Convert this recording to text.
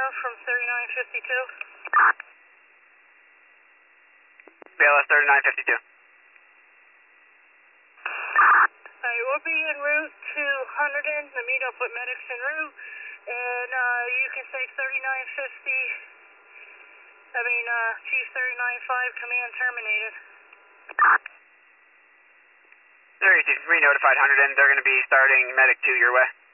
from 3952. BLS 3952. We'll be en route to Hunterdon to meet up with medics en route, and you can take 3950. Chief 395, command terminated. There you see, re-notified Hunterdon. They're going to be starting medic 2 your way.